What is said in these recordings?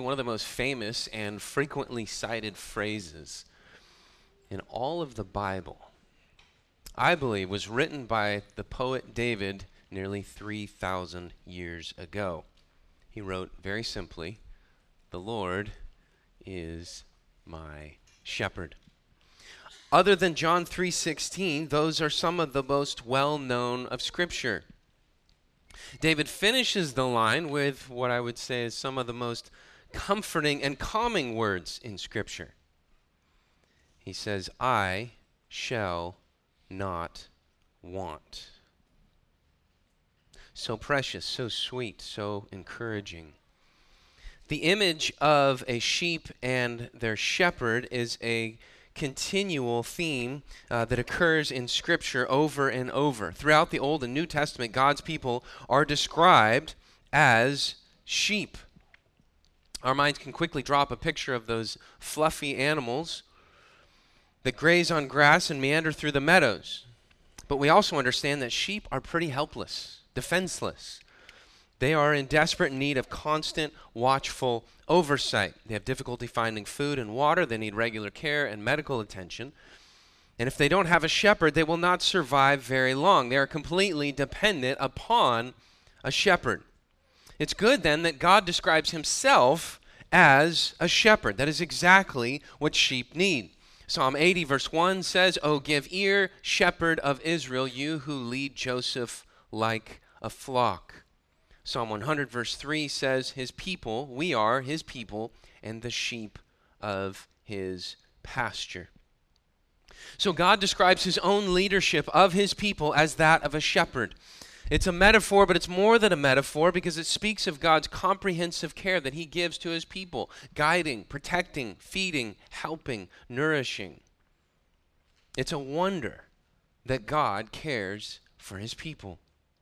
one of the most famous and frequently cited phrases in all of the Bible, I believe, was written by the poet David nearly 3,000 years ago. He wrote very simply, "The Lord is my shepherd." Other than John 3:16, those are some of the most well-known of Scripture. David finishes the line with what I would say is some of the most comforting and calming words in Scripture. He says, "I shall not want." So precious, so sweet, so encouraging. The image of a sheep and their shepherd is a continual theme that occurs in Scripture over and over. Throughout the Old and New Testament, God's people are described as sheep. Our minds can quickly drop a picture of those fluffy animals that graze on grass and meander through the meadows. But we also understand that sheep are pretty helpless, defenseless. They are in desperate need of constant, watchful oversight. They have difficulty finding food and water. They need regular care and medical attention. And if they don't have a shepherd, they will not survive very long. They are completely dependent upon a shepherd. It's good then that God describes himself as a shepherd. That is exactly what sheep need. Psalm 80 verse 1 says, "O give ear, shepherd of Israel, you who lead Joseph like a flock." Psalm 100 verse 3 says, "His people, we are his people, and the sheep of his pasture." So God describes his own leadership of his people as that of a shepherd. It's a metaphor, but it's more than a metaphor because it speaks of God's comprehensive care that he gives to his people, guiding, protecting, feeding, helping, nourishing. It's a wonder that God cares for his people.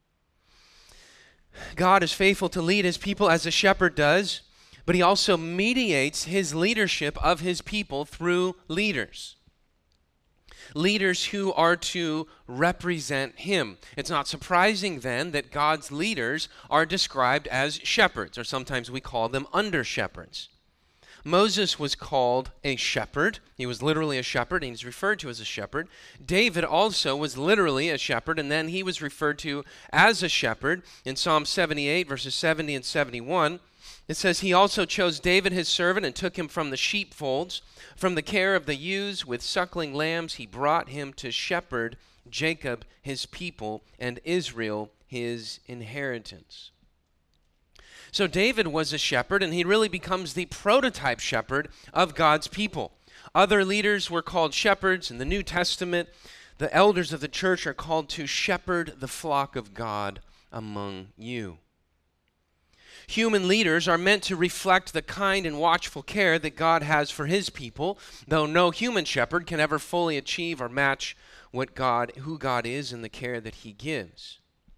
God is faithful to lead his people as a shepherd does, but he also mediates his leadership of his people through leaders. Leaders who are to represent him. It's not surprising then that God's leaders are described as shepherds, or sometimes we call them under-shepherds. Moses was called a shepherd. He was literally a shepherd, and he's referred to as a shepherd. David also was literally a shepherd, and then he was referred to as a shepherd. In Psalm 78, verses 70 and 71, it says, "He also chose David his servant and took him from the sheepfolds. From the care of the ewes with suckling lambs, he brought him to shepherd Jacob his people and Israel his inheritance." So David was a shepherd, and he really becomes the prototype shepherd of God's people. Other leaders were called shepherds. In the New Testament, the elders of the church are called to shepherd the flock of God among you. Human leaders are meant to reflect the kind and watchful care that God has for his people, though no human shepherd can ever fully achieve or match who God is and the care that he gives.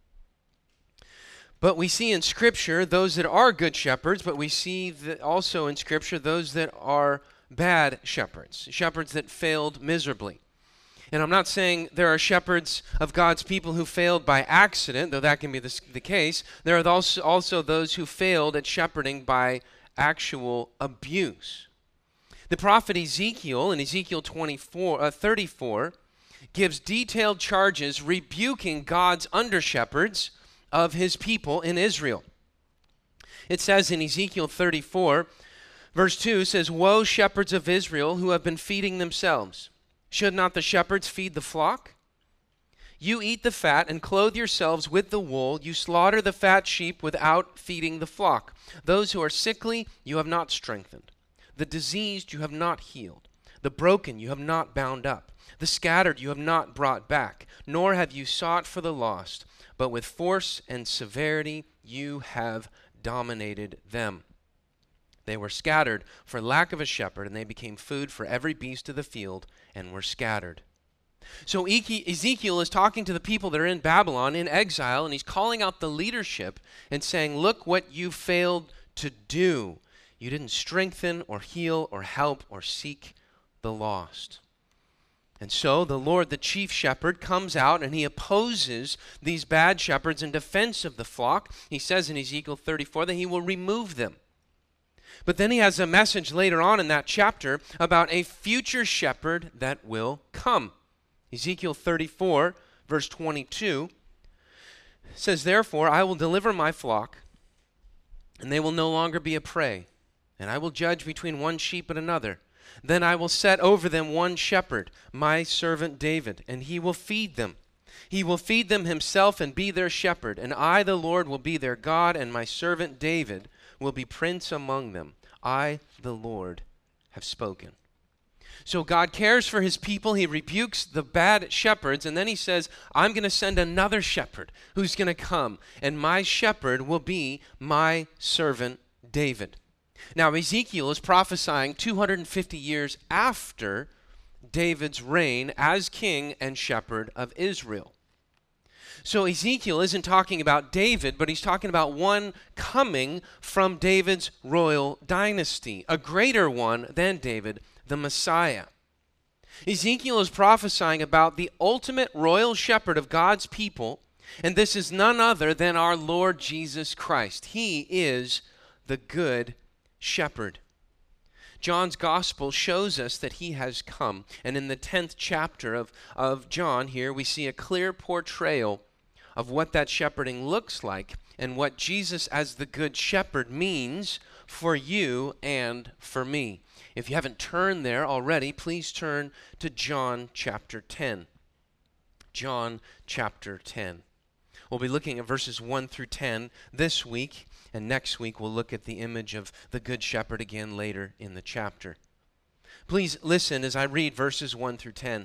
But we see in Scripture those that are good shepherds, but we see that also in Scripture those that are bad shepherds, shepherds that failed miserably. And I'm not saying there are shepherds of God's people who failed by accident, though that can be the case. There are also those who failed at shepherding by actual abuse. The prophet Ezekiel, in Ezekiel 34, gives detailed charges rebuking God's under-shepherds of his people in Israel. It says in Ezekiel 34, verse 2 says, "Woe, shepherds of Israel who have been feeding themselves. Should not the shepherds feed the flock? You eat the fat and clothe yourselves with the wool. You slaughter the fat sheep without feeding the flock. Those who are sickly you have not strengthened. The diseased you have not healed. The broken you have not bound up. The scattered you have not brought back. Nor have you sought for the lost. But with force and severity you have dominated them. They were scattered for lack of a shepherd, and they became food for every beast of the field and were scattered." So Ezekiel is talking to the people that are in Babylon in exile, and he's calling out the leadership and saying, look what you failed to do. You didn't strengthen or heal or help or seek the lost. And so the Lord, the chief shepherd, comes out and he opposes these bad shepherds in defense of the flock. He says in Ezekiel 34 that he will remove them. But then he has a message later on in that chapter about a future shepherd that will come. Ezekiel 34, verse 22 says, "Therefore I will deliver my flock, and they will no longer be a prey, and I will judge between one sheep and another. Then I will set over them one shepherd, my servant David, and he will feed them. He will feed them himself and be their shepherd, and I, the Lord, will be their God, and my servant David will be prince among them. I, the Lord, have spoken." So God cares for his people. He rebukes the bad shepherds, and then he says, I'm going to send another shepherd who's going to come, and my shepherd will be my servant David. Now, Ezekiel is prophesying 250 years after David's reign as king and shepherd of Israel. So Ezekiel isn't talking about David, but he's talking about one coming from David's royal dynasty, a greater one than David, the Messiah. Ezekiel is prophesying about the ultimate royal shepherd of God's people, and this is none other than our Lord Jesus Christ. He is the good shepherd. John's gospel shows us that he has come, and in the 10th chapter of John here, we see a clear portrayal of what that shepherding looks like and what Jesus as the good shepherd means for you and for me. If you haven't turned there already, please turn to John chapter 10. John chapter 10. We'll be looking at verses 1 through 10 this week, and next week we'll look at the image of the Good Shepherd again later in the chapter. Please listen as I read verses 1 through 10.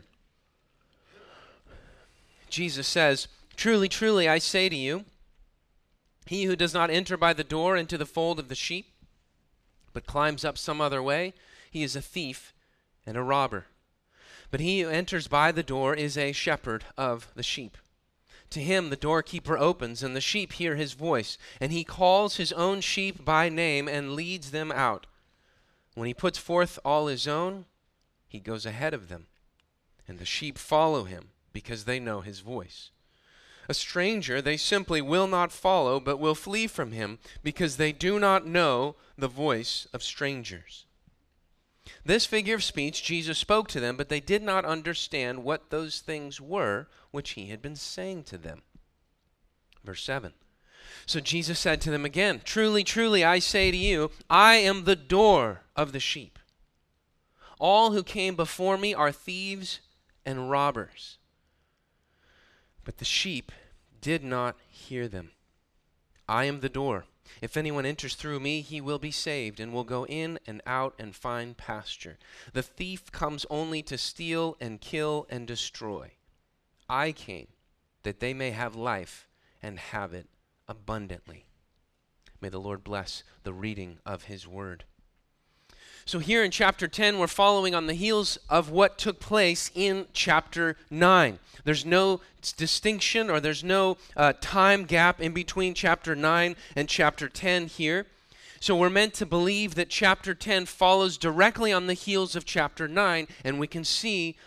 Jesus says, "Truly, truly, I say to you, he who does not enter by the door into the fold of the sheep, but climbs up some other way, he is a thief and a robber. But he who enters by the door is a shepherd of the sheep. To him the doorkeeper opens, and the sheep hear his voice, and he calls his own sheep by name and leads them out. When he puts forth all his own, he goes ahead of them, and the sheep follow him because they know his voice. A stranger they simply will not follow, but will flee from him because they do not know the voice of strangers." This figure of speech Jesus spoke to them, but they did not understand what those things were which he had been saying to them. Verse 7. So Jesus said to them again, "Truly, truly, I say to you, I am the door of the sheep. All who came before me are thieves and robbers, but the sheep did not hear them. I am the door. If anyone enters through me, he will be saved and will go in and out and find pasture. The thief comes only to steal and kill and destroy. I came that they may have life and have it abundantly." May the Lord bless the reading of his word. So here in chapter 10, we're following on the heels of what took place in chapter 9. There's no distinction or there's no time gap in between chapter 9 and chapter 10 here. So we're meant to believe that chapter 10 follows directly on the heels of chapter 9, and we can see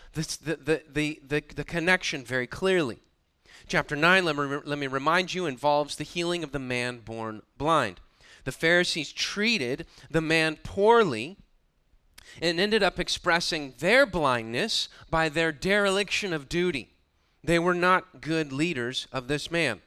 the connection very clearly. Chapter 9, let me remind you, involves the healing of the man born blind. The Pharisees treated the man poorly and ended up expressing their blindness by their dereliction of duty. They were not good leaders of this man.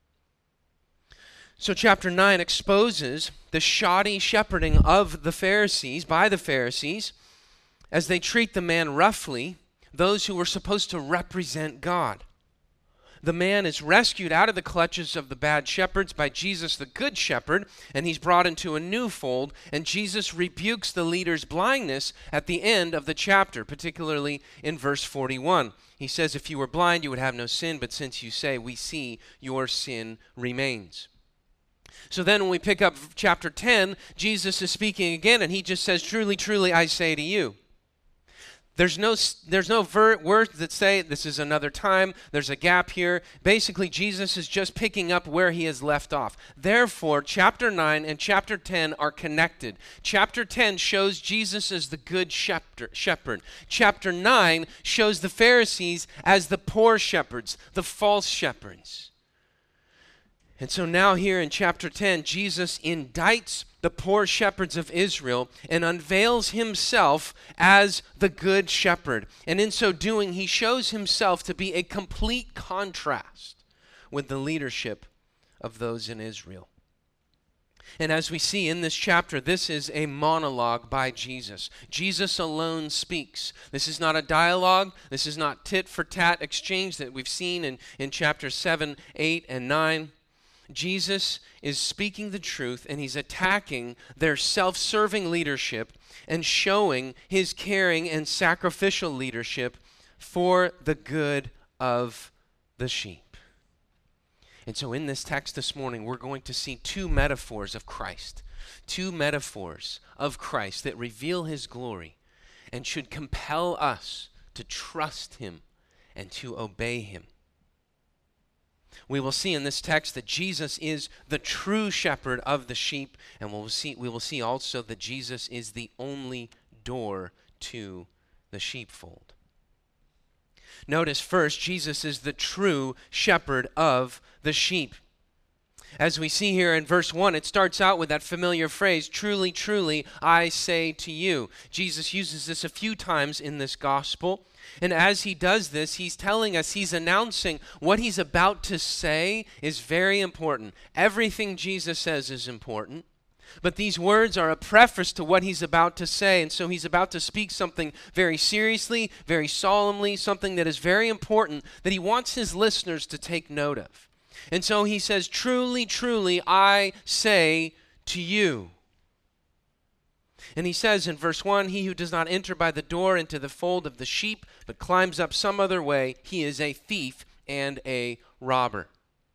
So chapter 9 exposes the shoddy shepherding of the Pharisees, by the Pharisees, as they treat the man roughly, those who were supposed to represent God. The man is rescued out of the clutches of the bad shepherds by Jesus, the good shepherd, and he's brought into a new fold, and Jesus rebukes the leader's blindness at the end of the chapter, particularly in verse 41. He says, "If you were blind, you would have no sin, but since you say, 'We see,' your sin remains." So then when we pick up chapter 10, Jesus is speaking again, and he just says, "Truly, truly, I say to you." There's no words that say this is another time. There's a gap here. Basically, Jesus is just picking up where he has left off. Therefore, chapter 9 and chapter 10 are connected. Chapter 10 shows Jesus as the good shepherd. Chapter 9 shows the Pharisees as the poor shepherds, the false shepherds. And so now here in chapter 10, Jesus indicts the poor shepherds of Israel and unveils himself as the good shepherd. And in so doing, he shows himself to be a complete contrast with the leadership of those in Israel. And as we see in this chapter, this is a monologue by Jesus. Jesus alone speaks. This is not a dialogue. This is not tit-for-tat exchange that we've seen in chapters 7, 8, and 9. Jesus is speaking the truth, and he's attacking their self-serving leadership and showing his caring and sacrificial leadership for the good of the sheep. And so in this text this morning, we're going to see two metaphors of Christ that reveal his glory and should compel us to trust him and to obey him. We will see in this text that Jesus is the true shepherd of the sheep, and we will see also that Jesus is the only door to the sheepfold. Notice first, Jesus is the true shepherd of the sheep. As we see here in verse 1, it starts out with that familiar phrase, "Truly, truly, I say to you." Jesus uses this a few times in this gospel. And as he does this, he's telling us, he's announcing what he's about to say is very important. Everything Jesus says is important. But these words are a preface to what he's about to say. And so he's about to speak something very seriously, very solemnly, something that is very important that he wants his listeners to take note of. And so he says, "Truly, truly, I say to you." And he says in verse 1, "He who does not enter by the door into the fold of the sheep, but climbs up some other way, he is a thief and a robber."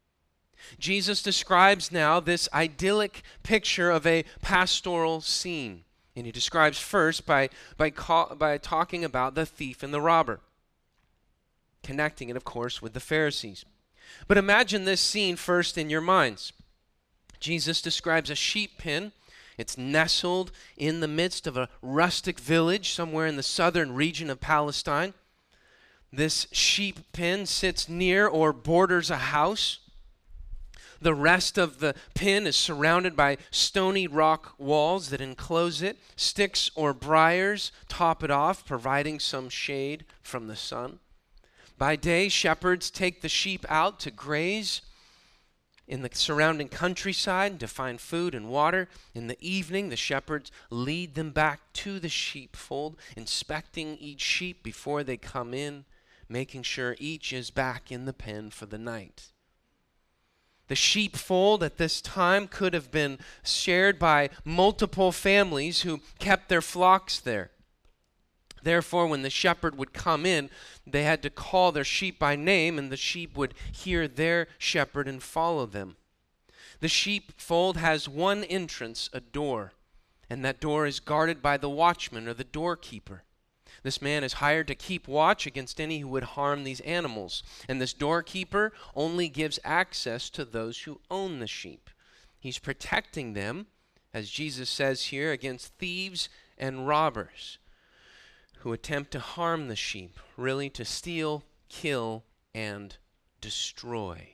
Jesus describes now this idyllic picture of a pastoral scene. And he describes first by talking about the thief and the robber, connecting it, of course, with the Pharisees. But imagine this scene first in your minds. Jesus describes a sheep pen. It's nestled in the midst of a rustic village somewhere in the southern region of Palestine. This sheep pen sits near or borders a house. The rest of the pen is surrounded by stony rock walls that enclose it. Sticks or briars top it off, providing some shade from the sun. By day, shepherds take the sheep out to graze in the surrounding countryside to find food and water. In the evening, the shepherds lead them back to the sheepfold, inspecting each sheep before they come in, making sure each is back in the pen for the night. The sheepfold at this time could have been shared by multiple families who kept their flocks there. Therefore, when the shepherd would come in, they had to call their sheep by name, and the sheep would hear their shepherd and follow them. The sheepfold has one entrance, a door, and that door is guarded by the watchman or the doorkeeper. This man is hired to keep watch against any who would harm these animals, and this doorkeeper only gives access to those who own the sheep. He's protecting them, as Jesus says here, against thieves and robbers who attempt to harm the sheep, really to steal, kill, and destroy.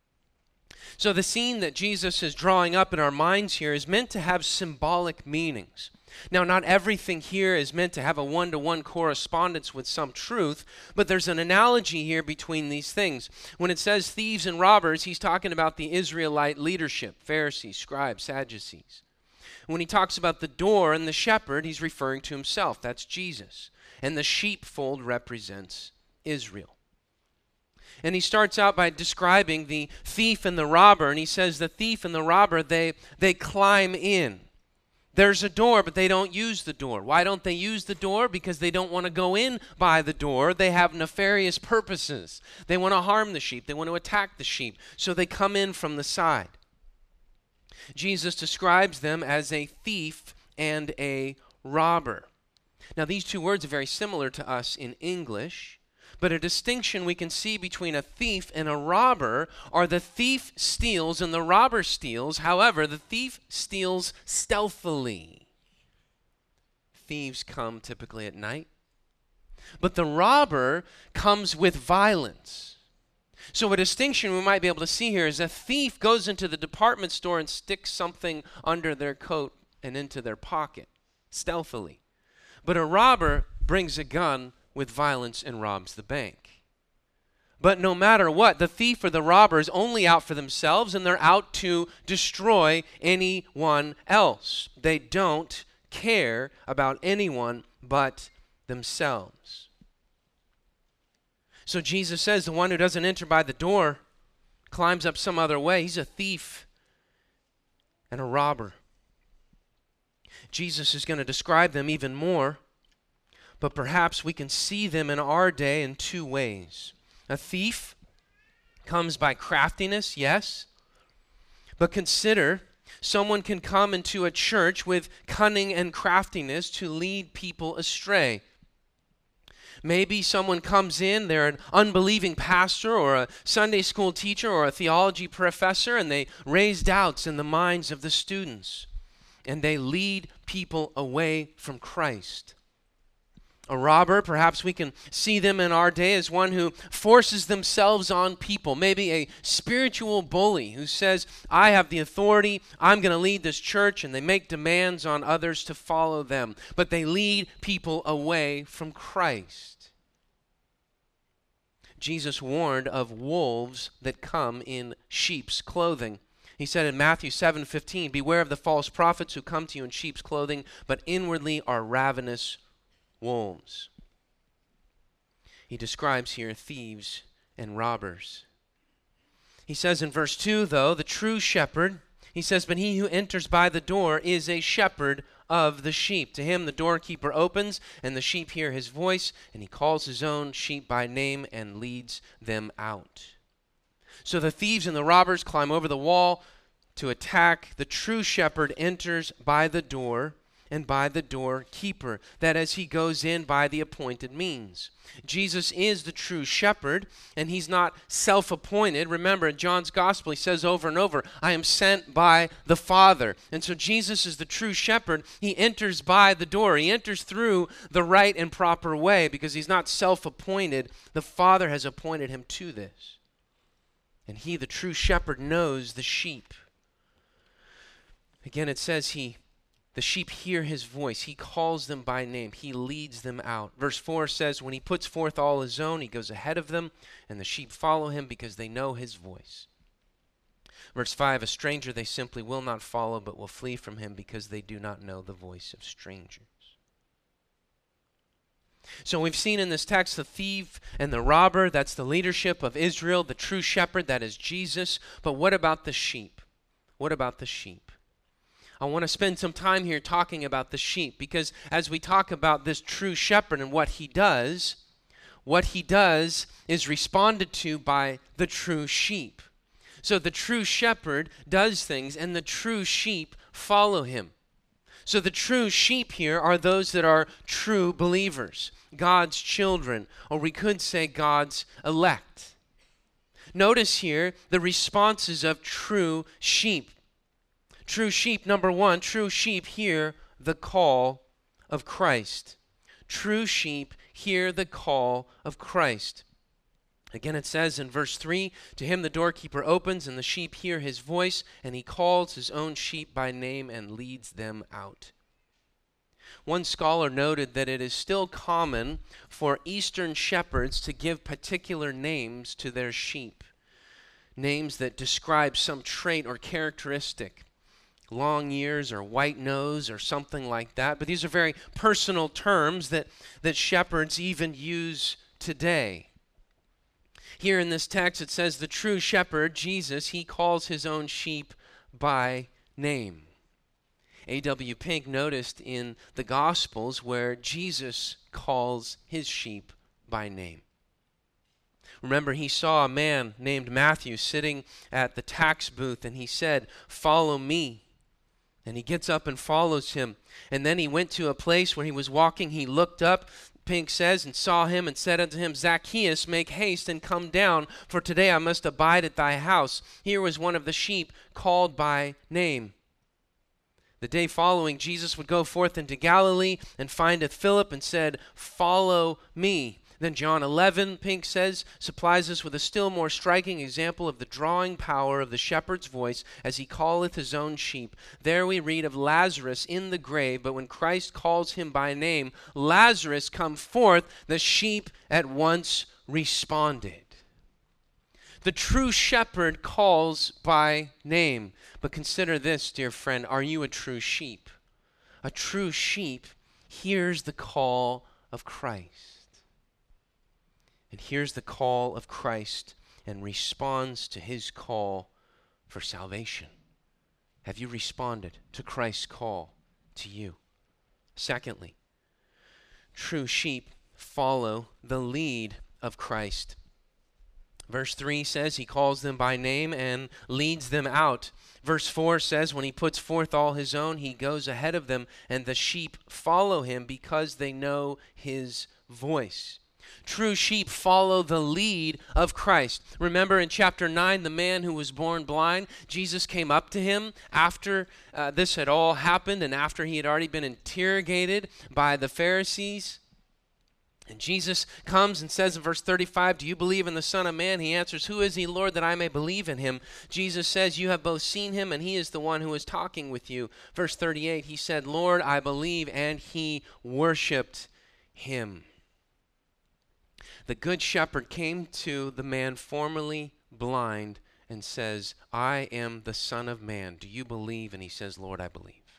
So the scene that Jesus is drawing up in our minds here is meant to have symbolic meanings. Now, not everything here is meant to have a one-to-one correspondence with some truth, but there's an analogy here between these things. When it says thieves and robbers, he's talking about the Israelite leadership, Pharisees, scribes, Sadducees. When he talks about the door and the shepherd, he's referring to himself. That's Jesus. And the sheepfold represents Israel. And he starts out by describing the thief and the robber, and he says the thief and the robber, they climb in. There's a door, but they don't use the door. Why don't they use the door? Because they don't want to go in by the door. They have nefarious purposes. They want to harm the sheep. They want to attack the sheep. So they come in from the side. Jesus describes them as a thief and a robber. Now, these two words are very similar to us in English, but a distinction we can see between a thief and a robber are the thief steals and the robber steals. However, the thief steals stealthily. Thieves come typically at night, but the robber comes with violence. So a distinction we might be able to see here is a thief goes into the department store and sticks something under their coat and into their pocket, stealthily. But a robber brings a gun with violence and robs the bank. But no matter what, the thief or the robber is only out for themselves, and they're out to destroy anyone else. They don't care about anyone but themselves. So Jesus says the one who doesn't enter by the door climbs up some other way. He's a thief and a robber. Jesus is going to describe them even more, but perhaps we can see them in our day in two ways. A thief comes by craftiness, yes, but consider someone can come into a church with cunning and craftiness to lead people astray. Maybe someone comes in, they're an unbelieving pastor or a Sunday school teacher or a theology professor, and they raise doubts in the minds of the students, and they lead people away from Christ. A robber, perhaps we can see them in our day as one who forces themselves on people. Maybe a spiritual bully who says, I have the authority, I'm going to lead this church, and they make demands on others to follow them. But they lead people away from Christ. Jesus warned of wolves that come in sheep's clothing. He said in Matthew 7:15, beware of the false prophets who come to you in sheep's clothing, but inwardly are ravenous wolves. He describes here thieves and robbers. He says in verse 2, though, the true shepherd, he says, but he who enters by the door is a shepherd of the sheep. To him the doorkeeper opens, and the sheep hear his voice, and he calls his own sheep by name and leads them out. So the thieves and the robbers climb over the wall to attack. The true shepherd enters by the door and by the doorkeeper, that as he goes in by the appointed means. Jesus is the true shepherd, and he's not self-appointed. Remember, in John's gospel, he says over and over, I am sent by the Father. And so Jesus is the true shepherd. He enters by the door. He enters through the right and proper way because he's not self-appointed. The Father has appointed him to this. And he, the true shepherd, knows the sheep. Again, it says the sheep hear his voice. He calls them by name. He leads them out. Verse 4 says, when he puts forth all his own, he goes ahead of them, and the sheep follow him because they know his voice. Verse 5, a stranger they simply will not follow, but will flee from him because they do not know the voice of strangers. So we've seen in this text the thief and the robber, that's the leadership of Israel, the true shepherd, that is Jesus. But what about the sheep? What about the sheep? I want to spend some time here talking about the sheep, because as we talk about this true shepherd and what he does is responded to by the true sheep. So the true shepherd does things, and the true sheep follow him. So the true sheep here are those that are true believers, God's children, or we could say God's elect. Notice here the responses of true sheep. True sheep, number one, true sheep hear the call of Christ. True sheep hear the call of Christ. Again, it says in verse 3, to him the doorkeeper opens, and the sheep hear his voice, and he calls his own sheep by name and leads them out. One scholar noted that it is still common for Eastern shepherds to give particular names to their sheep, names that describe some trait or characteristic. Long ears or white nose or something like that. But these are very personal terms that shepherds even use today. Here in this text it says the true shepherd, Jesus, he calls his own sheep by name. A.W. Pink noticed in the Gospels where Jesus calls his sheep by name. Remember, he saw a man named Matthew sitting at the tax booth, and he said, follow me. And he gets up and follows him. And then he went to a place where he was walking. He looked up, Pink says, and saw him and said unto him, Zacchaeus, make haste and come down, for today I must abide at thy house. Here was one of the sheep called by name. The day following, Jesus would go forth into Galilee and findeth Philip and said, follow me. Then John 11, Pink says, supplies us with a still more striking example of the drawing power of the shepherd's voice as he calleth his own sheep. There we read of Lazarus in the grave, but when Christ calls him by name, Lazarus, come forth, the sheep at once responded. The true shepherd calls by name. But consider this, dear friend, are you a true sheep? A true sheep hears the call of Christ. And hears the call of Christ and responds to his call for salvation. Have you responded to Christ's call to you? Secondly, true sheep follow the lead of Christ. Verse 3 says he calls them by name and leads them out. Verse 4 says when he puts forth all his own, he goes ahead of them, and the sheep follow him because they know his voice. True sheep follow the lead of Christ. Remember in chapter 9, the man who was born blind, Jesus came up to him after this had all happened and after he had already been interrogated by the Pharisees. And Jesus comes and says in verse 35, do you believe in the Son of Man? He answers, who is he, Lord, that I may believe in him? Jesus says, you have both seen him, and he is the one who is talking with you. Verse 38, he said, Lord, I believe, and he worshiped him. The good shepherd came to the man formerly blind and says, I am the Son of Man. Do you believe? And he says, Lord, I believe.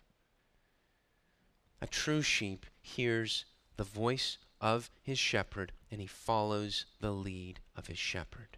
A true sheep hears the voice of his shepherd, and he follows the lead of his shepherd.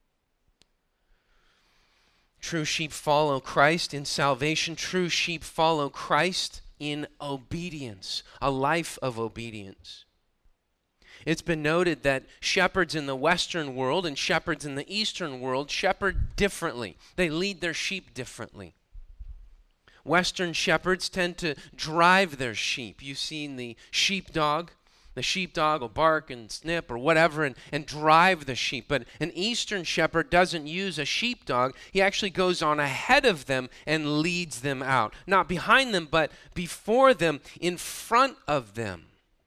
True sheep follow Christ in salvation. True sheep follow Christ in obedience, a life of obedience. It's been noted that shepherds in the Western world and shepherds in the Eastern world shepherd differently. They lead their sheep differently. Western shepherds tend to drive their sheep. You've seen the sheepdog. The sheepdog will bark and snip or whatever and drive the sheep. But an Eastern shepherd doesn't use a sheepdog. He actually goes on ahead of them and leads them out. Not behind them, but before them, in front of them.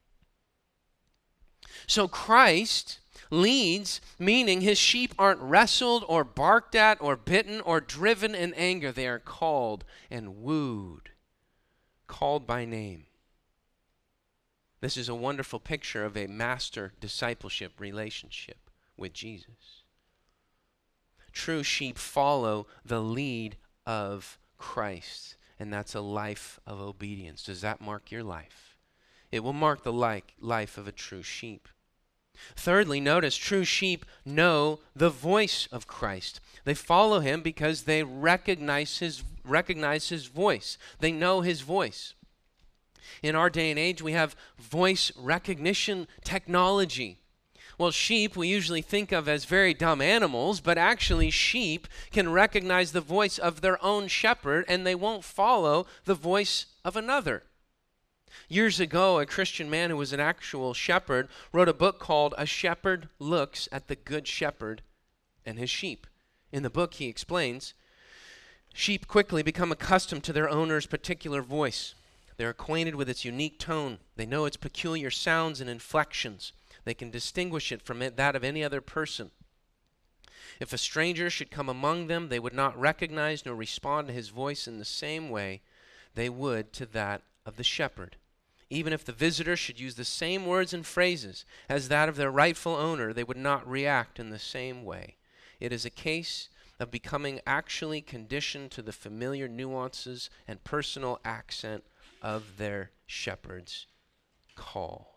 So Christ leads, meaning his sheep aren't wrestled or barked at or bitten or driven in anger. They are called and wooed, called by name. This is a wonderful picture of a master-discipleship relationship with Jesus. True sheep follow the lead of Christ, and that's a life of obedience. Does that mark your life? It will mark the life of a true sheep. Thirdly, notice true sheep know the voice of Christ. They follow him because they recognize his voice. They know his voice. In our day and age, we have voice recognition technology. Well, sheep we usually think of as very dumb animals, but actually sheep can recognize the voice of their own shepherd, and they won't follow the voice of another. Years ago, a Christian man who was an actual shepherd wrote a book called A Shepherd Looks at the Good Shepherd and His Sheep. In the book, he explains, sheep quickly become accustomed to their owner's particular voice. They're acquainted with its unique tone. They know its peculiar sounds and inflections. They can distinguish it from that of any other person. If a stranger should come among them, they would not recognize nor respond to his voice in the same way they would to that of the shepherd. Even if the visitor should use the same words and phrases as that of their rightful owner, they would not react in the same way. It is a case of becoming actually conditioned to the familiar nuances and personal accent of their shepherd's call.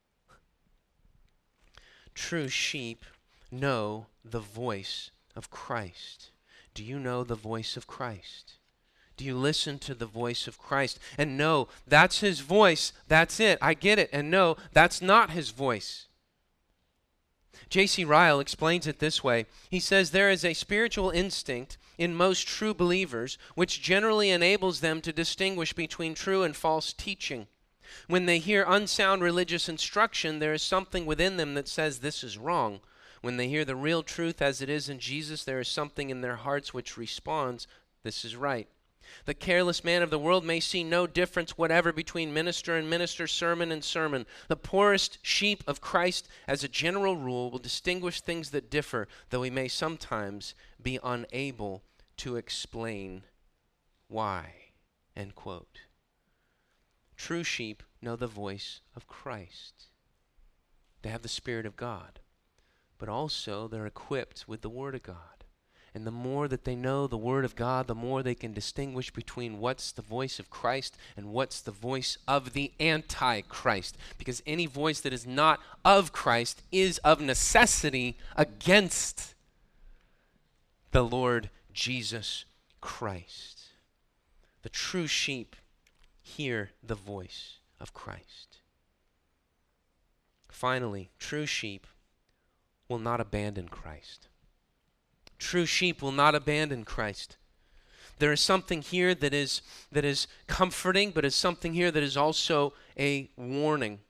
True sheep know the voice of Christ. Do you know the voice of Christ? Do you listen to the voice of Christ and know that's his voice, that's it, I get it, and no, that's not his voice? J.C. Ryle explains it this way. He says there is a spiritual instinct in most true believers which generally enables them to distinguish between true and false teaching. When they hear unsound religious instruction, there is something within them that says this is wrong. When they hear the real truth as it is in Jesus, there is something in their hearts which responds, this is right. The careless man of the world may see no difference whatever between minister and minister, sermon and sermon. The poorest sheep of Christ, as a general rule, will distinguish things that differ, though he may sometimes be unable to explain why. End quote. True sheep know the voice of Christ. They have the Spirit of God, but also they're equipped with the Word of God. And the more that they know the Word of God, the more they can distinguish between what's the voice of Christ and what's the voice of the Antichrist. Because any voice that is not of Christ is of necessity against the Lord Jesus Christ. The true sheep hear the voice of Christ. Finally, true sheep will not abandon Christ. True sheep will not abandon Christ. There is something here that is comforting, but is something here that is also a warning.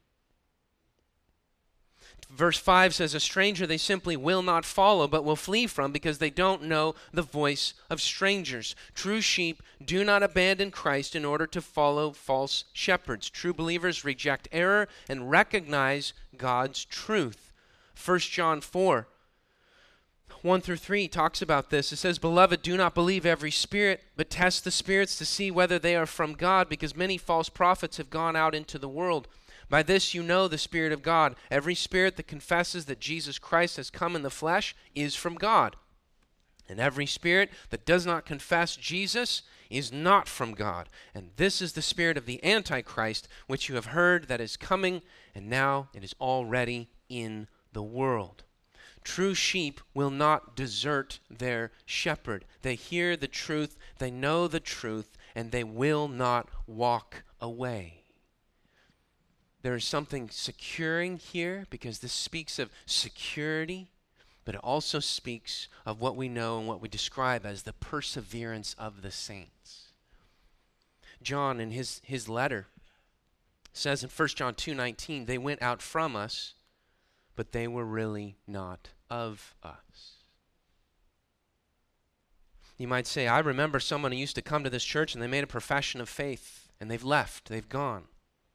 Verse 5 says, "A stranger they simply will not follow, but will flee from, because they don't know the voice of strangers." True sheep do not abandon Christ in order to follow false shepherds. True believers reject error and recognize God's truth. 1 John 4, 1 through 3 talks about this. It says, "Beloved, do not believe every spirit, but test the spirits to see whether they are from God, because many false prophets have gone out into the world. By this you know the Spirit of God. Every spirit that confesses that Jesus Christ has come in the flesh is from God. And every spirit that does not confess Jesus is not from God. And this is the spirit of the Antichrist, which you have heard that is coming, and now it is already in the world." True sheep will not desert their shepherd. They hear the truth, they know the truth, and they will not walk away. There is something securing here, because this speaks of security, but it also speaks of what we know and what we describe as the perseverance of the saints. John, in his letter, says in 1 John 2:19, "They went out from us, but they were really not of us." You might say, "I remember someone who used to come to this church and they made a profession of faith and they've left, they've gone."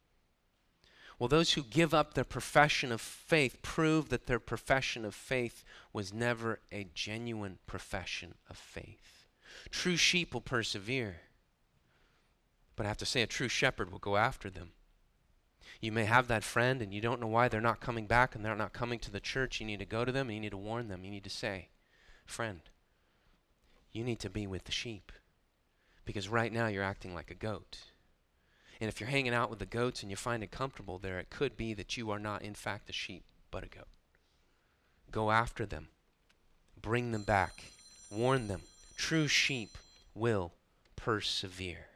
Well, those who give up their profession of faith prove that their profession of faith was never a genuine profession of faith. True sheep will persevere, but I have to say a true shepherd will go after them. You may have that friend and you don't know why they're not coming back and they're not coming to the church. You need to go to them and you need to warn them. You need to say, "Friend, you need to be with the sheep, because right now you're acting like a goat. And if you're hanging out with the goats and you find it comfortable there, it could be that you are not in fact a sheep, but a goat." Go after them. Bring them back. Warn them. True sheep will persevere.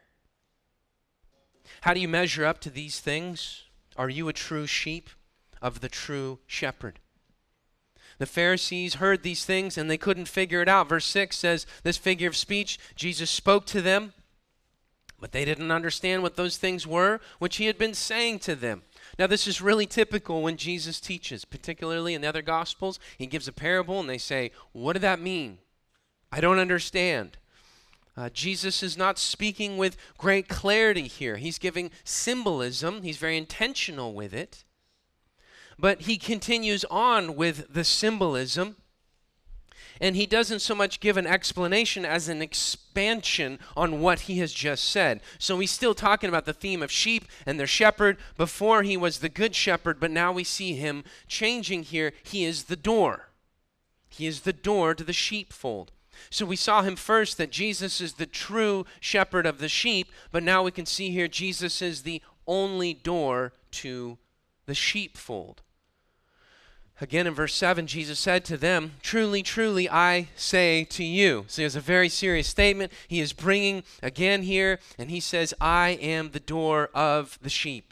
How do you measure up to these things? Are you a true sheep of the true shepherd? The Pharisees heard these things and they couldn't figure it out. Verse 6 says, this figure of speech, Jesus spoke to them, but they didn't understand what those things were, which he had been saying to them. Now, this is really typical when Jesus teaches, particularly in the other Gospels. He gives a parable and they say, "What did that mean? I don't understand." Jesus is not speaking with great clarity here. He's giving symbolism. He's very intentional with it. But he continues on with the symbolism, and he doesn't so much give an explanation as an expansion on what he has just said. So he's still talking about the theme of sheep and their shepherd. Before he was the good shepherd, but now we see him changing here. He is the door. He is the door to the sheepfold. So we saw him first that Jesus is the true shepherd of the sheep, but now we can see here Jesus is the only door to the sheepfold. Again, in verse 7, Jesus said to them, "Truly, truly, I say to you." So there's a very serious statement. He is bringing again here, and he says, "I am the door of the sheep."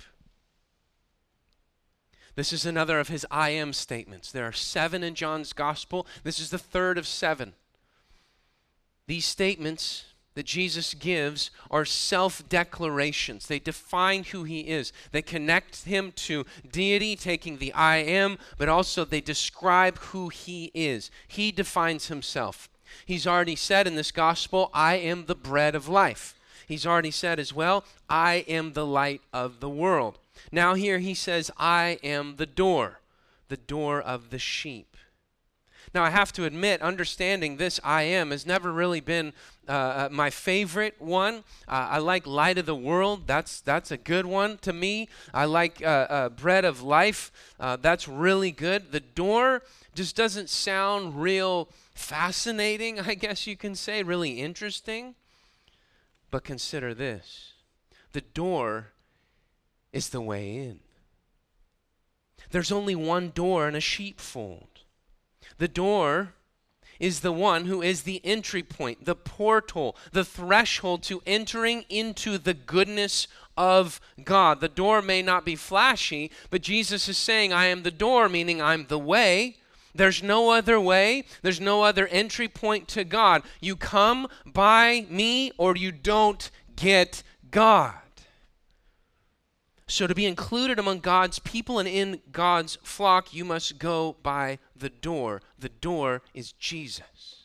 This is another of his I am statements. There are 7 in John's gospel. This is the third of 7. These statements that Jesus gives are self-declarations. They define who he is. They connect him to deity, taking the I am, but also they describe who he is. He defines himself. He's already said in this gospel, "I am the bread of life." he's already said as well, I am the light of the world. Now here he says, I am the door of the sheep. Now, I have to admit, understanding this I am has never really been my favorite one. I like light of the world. That's a good one to me. I like bread of life. That's really good. The door just doesn't sound real fascinating, I guess you can say, really interesting. But consider this. The door is the way in. There's only one door in a sheepfold. The door is the one who is the entry point, the portal, the threshold to entering into the goodness of God. The door may not be flashy, but Jesus is saying, I am the door, meaning I'm the way. There's no other way. There's no other entry point to God. You come by me or you don't get God. So to be included among God's people and in God's flock, you must go by the door. The door is Jesus.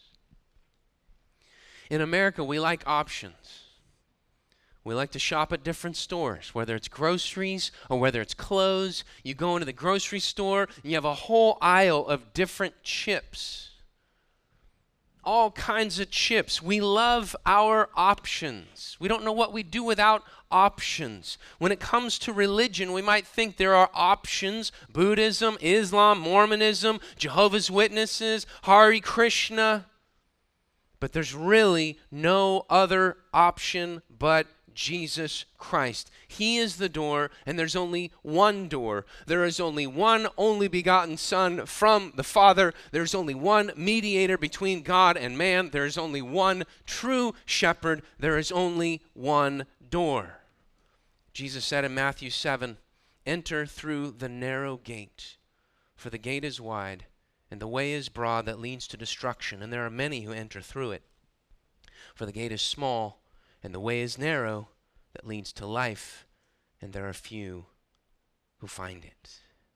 In America, we like options. We like to shop at different stores, whether it's groceries or whether it's clothes. You go into the grocery store and you have a whole aisle of different chips. All kinds of chips. We love our options. We don't know what we do without options. When it comes to religion, we might think there are options: Buddhism, Islam, Mormonism, Jehovah's Witnesses, Hare Krishna. But there's really no other option but Jesus Christ. He is the door, and there's only one door. There is only one only begotten Son from the Father. There's only one mediator between God and man. There is only one true shepherd. There is only one door. Jesus said in Matthew 7, enter through the narrow gate, for the gate is wide, and the way is broad that leads to destruction, and there are many who enter through it. For the gate is small, and the way is narrow that leads to life, and there are few who find it.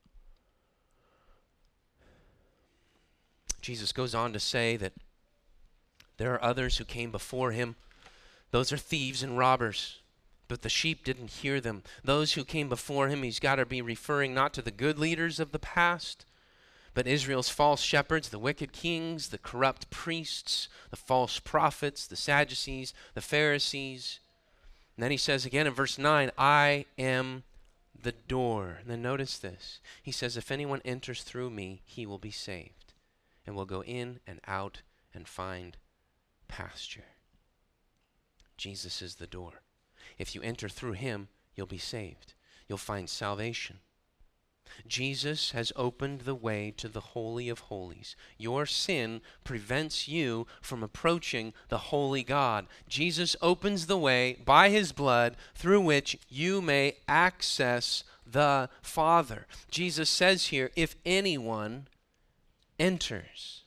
Jesus goes on to say that there are others who came before him. Those are thieves and robbers, but the sheep didn't hear them. Those who came before him, he's got to be referring not to the good leaders of the past, but Israel's false shepherds, the wicked kings, the corrupt priests, the false prophets, the Sadducees, the Pharisees. And then he says again in verse 9, I am the door. And then notice this. He says, if anyone enters through me, he will be saved, and will go in and out and find pasture. Jesus is the door. If you enter through him, you'll be saved. You'll find salvation. Jesus has opened the way to the Holy of Holies. Your sin prevents you from approaching the holy God. Jesus opens the way by his blood through which you may access the Father. Jesus says here, if anyone enters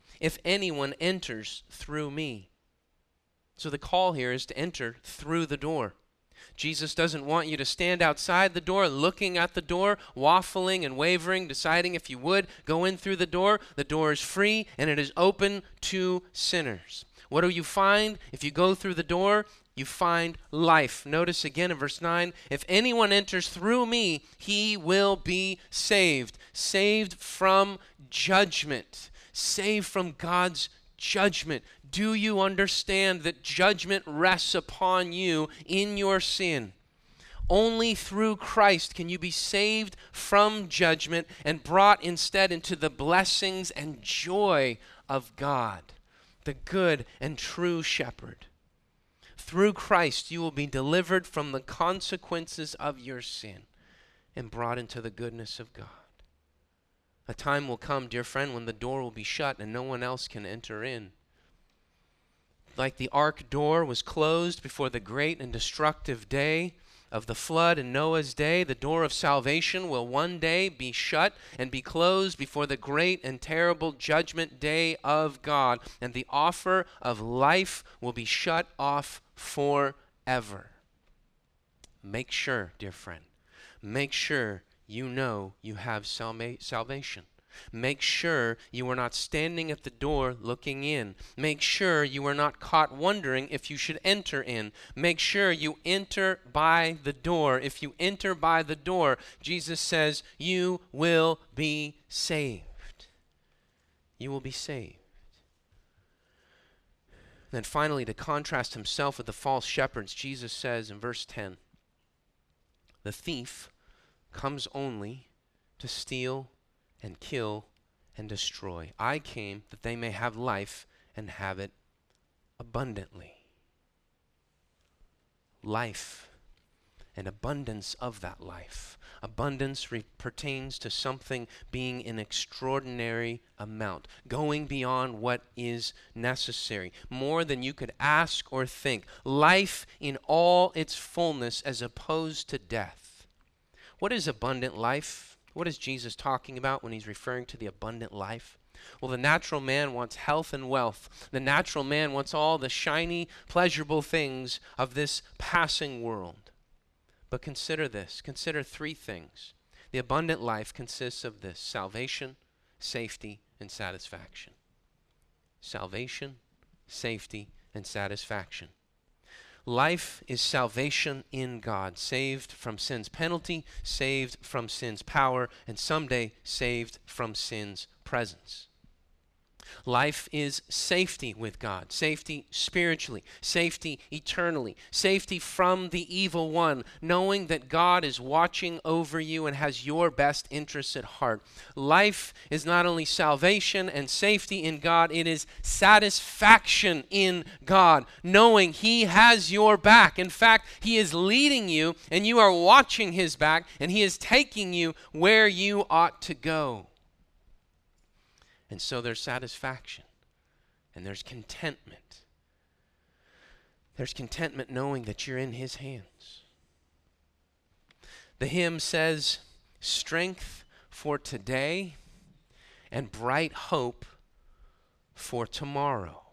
through me. So the call here is to enter through the door. Jesus doesn't want you to stand outside the door, looking at the door, waffling and wavering, deciding if you would go in through the door. The door is free and it is open to sinners. What do you find if you go through the door? You find life. Notice again in verse 9, if anyone enters through me, he will be saved. Saved from judgment. Saved from God's judgment. Do you understand that judgment rests upon you in your sin? Only through Christ can you be saved from judgment and brought instead into the blessings and joy of God, the good and true shepherd. Through Christ, you will be delivered from the consequences of your sin and brought into the goodness of God. A time will come, dear friend, when the door will be shut and no one else can enter in. Like the ark door was closed before the great and destructive day of the flood in Noah's day, the door of salvation will one day be shut and be closed before the great and terrible judgment day of God, and the offer of life will be shut off forever. Make sure, dear friend, make sure you know you have salvation. Make sure you are not standing at the door looking in. Make sure you are not caught wondering if you should enter in. Make sure you enter by the door. If you enter by the door, Jesus says, you will be saved. You will be saved. Then finally, to contrast himself with the false shepherds, Jesus says in verse 10, the thief comes only to steal and kill and destroy. I came that they may have life and have it abundantly. Life and abundance of that life. Abundance pertains to something being in extraordinary amount, going beyond what is necessary, more than you could ask or think. Life in all its fullness as opposed to death. What is abundant life? What is Jesus talking about when he's referring to the abundant life? Well, the natural man wants health and wealth. The natural man wants all the shiny, pleasurable things of this passing world. But consider this. Consider three things. The abundant life consists of this: salvation, safety, and satisfaction. Salvation, safety, and satisfaction. Life is salvation in God, saved from sin's penalty, saved from sin's power, and someday saved from sin's presence. Life is safety with God, safety spiritually, safety eternally, safety from the evil one, knowing that God is watching over you and has your best interests at heart. Life is not only salvation and safety in God, it is satisfaction in God, knowing he has your back. In fact, he is leading you and you are watching his back, and he is taking you where you ought to go. And so there's satisfaction, and there's contentment. There's contentment knowing that you're in his hands. The hymn says, strength for today and bright hope for tomorrow.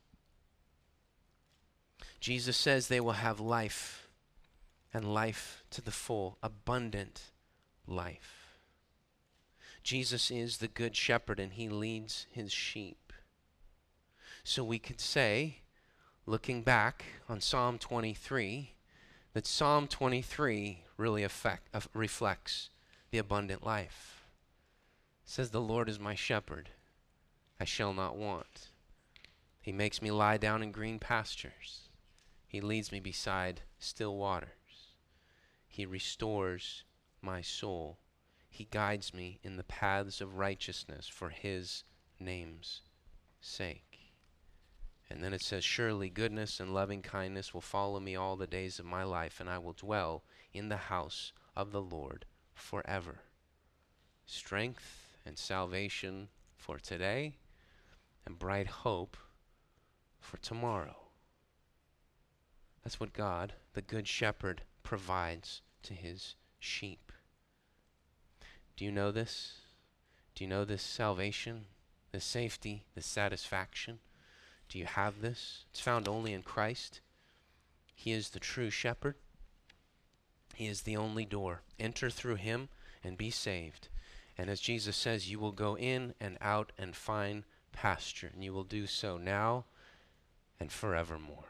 Jesus says they will have life, and life to the full, abundant life. Jesus is the good shepherd, and he leads his sheep. So we could say, looking back on Psalm 23, that Psalm 23 really reflects the abundant life. It says, the Lord is my shepherd, I shall not want. He makes me lie down in green pastures. He leads me beside still waters. He restores my soul. He guides me in the paths of righteousness for his name's sake. And then it says, surely goodness and loving kindness will follow me all the days of my life, and I will dwell in the house of the Lord forever. Strength and salvation for today, and bright hope for tomorrow. That's what God, the good shepherd, provides to his sheep. Do you know this? Do you know this salvation, this safety, this satisfaction? Do you have this? It's found only in Christ. He is the true shepherd. He is the only door. Enter through him and be saved. And as Jesus says, you will go in and out and find pasture, and you will do so now and forevermore.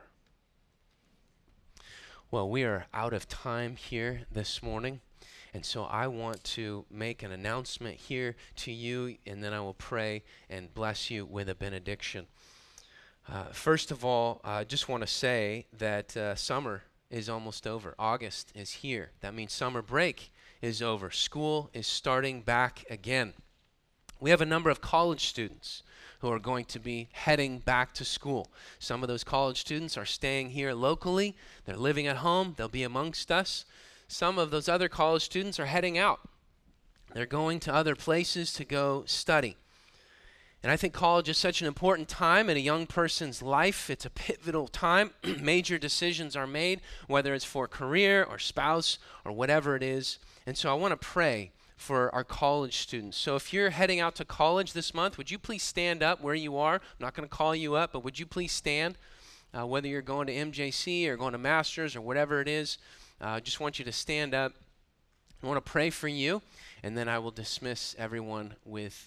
Well, we are out of time here this morning. And so I want to make an announcement here to you, and then I will pray and bless you with a benediction. First of all, I just want to say that summer is almost over. August is here. That means summer break is over. School is starting back again. We have a number of college students who are going to be heading back to school. Some of those college students are staying here locally. They're living at home. They'll be amongst us. Some of those other college students are heading out. They're going to other places to go study. And I think college is such an important time in a young person's life. It's a pivotal time. Major decisions are made, whether it's for career or spouse or whatever it is. And so I want to pray for our college students. So if you're heading out to college this month, would you please stand up where you are? I'm not going to call you up, but would you please stand? Whether you're going to MJC or going to Masters or whatever it is, I just want you to stand up. I want to pray for you, and then I will dismiss everyone with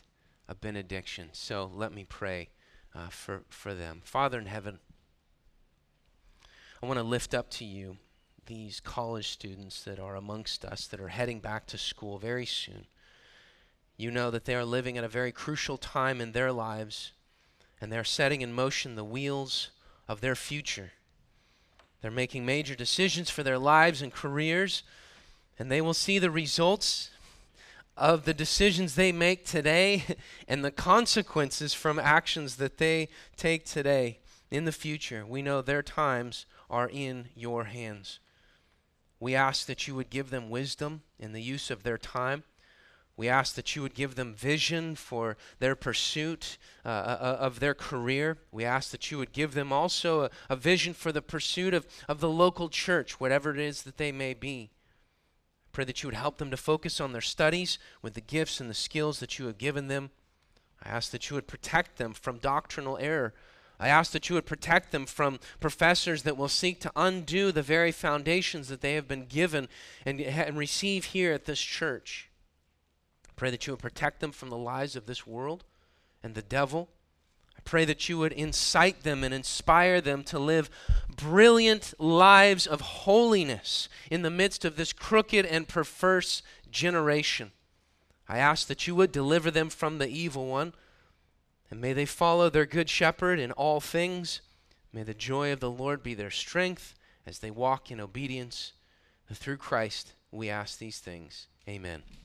a benediction. So let me pray for them. Father in heaven, I want to lift up to you these college students that are amongst us that are heading back to school very soon. You know that they are living at a very crucial time in their lives, and they're setting in motion the wheels of their future. They're making major decisions for their lives and careers, and they will see the results of the decisions they make today and the consequences from actions that they take today in the future. We know their times are in your hands. We ask that you would give them wisdom in the use of their time. We ask that you would give them vision for their pursuit of their career. We ask that you would give them also a vision for the pursuit of the local church, whatever it is that they may be. Pray that you would help them to focus on their studies with the gifts and the skills that you have given them. I ask that you would protect them from doctrinal error. I ask that you would protect them from professors that will seek to undo the very foundations that they have been given and receive here at this church. Pray that you would protect them from the lies of this world and the devil. I pray that you would incite them and inspire them to live brilliant lives of holiness in the midst of this crooked and perverse generation. I ask that you would deliver them from the evil one, and may they follow their good shepherd in all things. May the joy of the Lord be their strength as they walk in obedience. Through Christ, we ask these things. Amen.